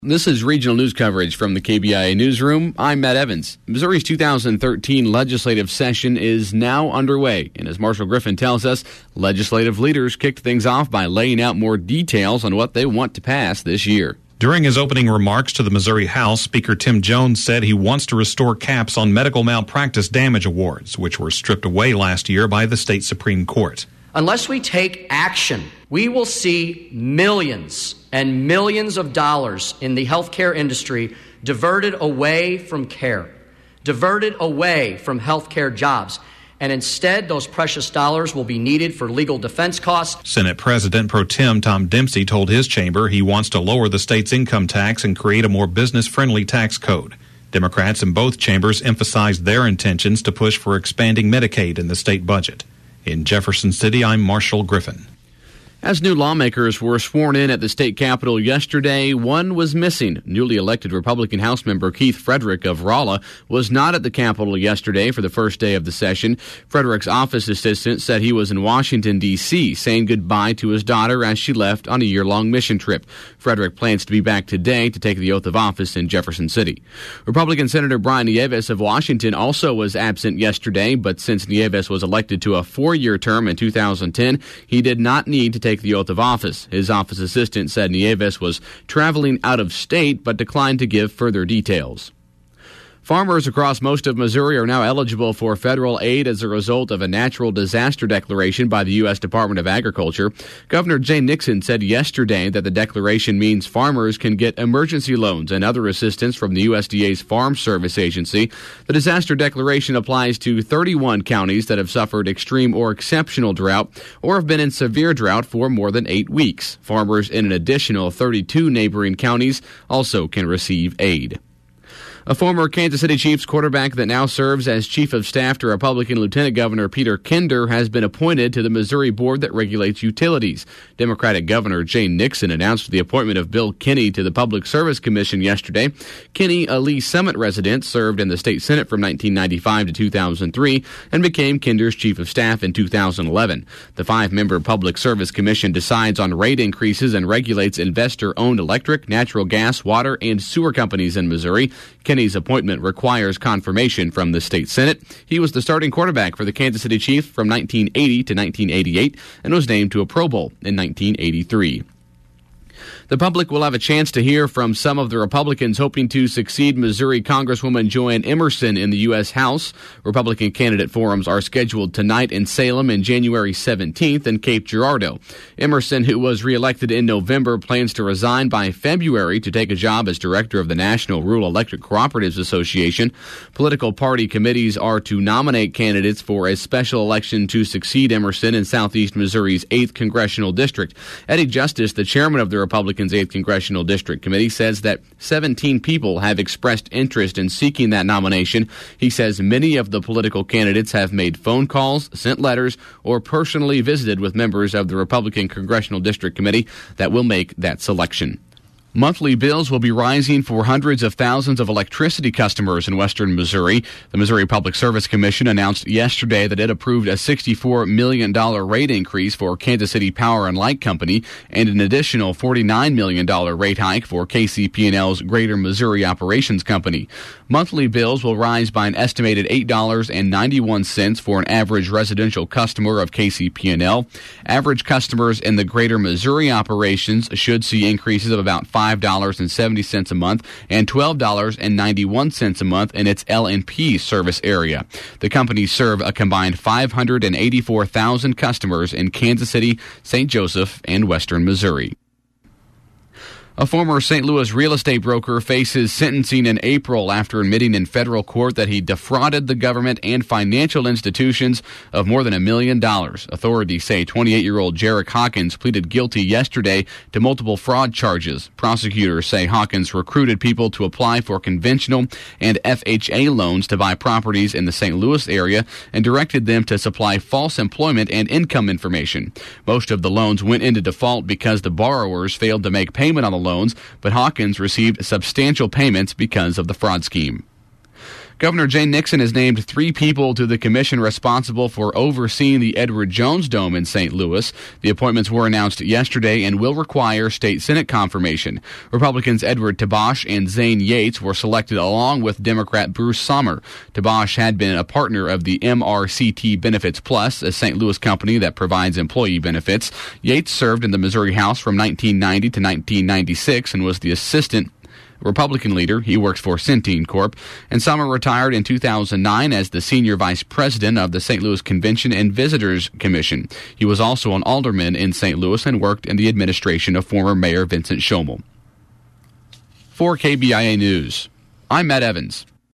This is regional news coverage from the KBIA Newsroom. I'm Matt Evans. Missouri's 2013 legislative session is now underway, and as Marshall Griffin tells us, legislative leaders kicked things off by laying out more details on what they want to pass this year. During his opening remarks to the Missouri House, Speaker Tim Jones said he wants to restore caps on medical malpractice damage awards, which were stripped away last year by the state Supreme Court. Unless we take action, we will see millions and millions of dollars in the healthcare industry diverted away from care, diverted away from healthcare jobs. And instead, those precious dollars will be needed for legal defense costs. Senate President Pro Tem Tom Dempsey told his chamber he wants to lower the state's income tax and create a more business-friendly tax code. Democrats in both chambers emphasized their intentions to push for expanding Medicaid in the state budget. In Jefferson City, I'm Marshall Griffin. As new lawmakers were sworn in at the state capitol yesterday, one was missing. Newly elected Republican House member Keith Frederick of Rolla was not at the capitol yesterday for the first day of the session. Frederick's office assistant said he was in Washington, D.C., saying goodbye to his daughter as she left on a year-long mission trip. Frederick plans to be back today to take the oath of office in Jefferson City. Republican Senator Brian Nieves of Washington also was absent yesterday, but since Nieves was elected to a 4-year term in 2010, he did not need to take the oath of office. His office assistant said Nieves was traveling out of state but declined to give further details. Farmers across most of Missouri are now eligible for federal aid as a result of a natural disaster declaration by the U.S. Department of Agriculture. Governor Jay Nixon said yesterday that the declaration means farmers can get emergency loans and other assistance from the USDA's Farm Service Agency. The disaster declaration applies to 31 counties that have suffered extreme or exceptional drought or have been in severe drought for more than 8 weeks. Farmers in an additional 32 neighboring counties also can receive aid. A former Kansas City Chiefs quarterback that now serves as chief of staff to Republican Lieutenant Governor Peter Kinder has been appointed to the Missouri board that regulates utilities. Democratic Governor Jay Nixon announced the appointment of Bill Kinney to the Public Service Commission yesterday. Kinney, a Lee Summit resident, served in the state Senate from 1995 to 2003 and became Kinder's chief of staff in 2011. The 5-member Public Service Commission decides on rate increases and regulates investor-owned electric, natural gas, water, and sewer companies in Missouri. Kinney's appointment requires confirmation from the state Senate. He was the starting quarterback for the Kansas City Chiefs from 1980 to 1988 and was named to a Pro Bowl in 1983. The public will have a chance to hear from some of the Republicans hoping to succeed Missouri Congresswoman Joanne Emerson in the U.S. House. Republican candidate forums are scheduled tonight in Salem and January 17th in Cape Girardeau. Emerson, who was reelected in November, plans to resign by February to take a job as director of the National Rural Electric Cooperatives Association. Political party committees are to nominate candidates for a special election to succeed Emerson in southeast Missouri's 8th Congressional District. Eddie Justice, the chairman of the Republicans' 8th Congressional District Committee, says that 17 people have expressed interest in seeking that nomination. He says many of the political candidates have made phone calls, sent letters, or personally visited with members of the Republican Congressional District Committee that will make that selection. Monthly bills will be rising for hundreds of thousands of electricity customers in western Missouri. The Missouri Public Service Commission announced yesterday that it approved a $64 million rate increase for Kansas City Power and Light Company and an additional $49 million rate hike for KCP&L's Greater Missouri Operations Company. Monthly bills will rise by an estimated $8.91 for an average residential customer of KCP&L. Average customers in the Greater Missouri operations should see increases of about $5.70 a month and $12.91 a month in its L&P service area. The companies serve a combined 584,000 customers in Kansas City, St. Joseph, and western Missouri. A former St. Louis real estate broker faces sentencing in April after admitting in federal court that he defrauded the government and financial institutions of more than $1 million. Authorities say 28-year-old Jarek Hawkins pleaded guilty yesterday to multiple fraud charges. Prosecutors say Hawkins recruited people to apply for conventional and FHA loans to buy properties in the St. Louis area and directed them to supply false employment and income information. Most of the loans went into default because the borrowers failed to make payment on the loans, but Hawkins received substantial payments because of the fraud scheme. Governor Jay Nixon has named 3 people to the commission responsible for overseeing the Edward Jones Dome in St. Louis. The appointments were announced yesterday and will require state Senate confirmation. Republicans Edward Tabash and Zane Yates were selected along with Democrat Bruce Sommer. Tabash had been a partner of the MRCT Benefits Plus, a St. Louis company that provides employee benefits. Yates served in the Missouri House from 1990 to 1996 and was the assistant Republican leader. He works for Centene Corp. And Sommer retired in 2009 as the senior vice president of the St. Louis Convention and Visitors Commission. He was also an alderman in St. Louis and worked in the administration of former Mayor Vincent Schomel. For KBIA News, I'm Matt Evans.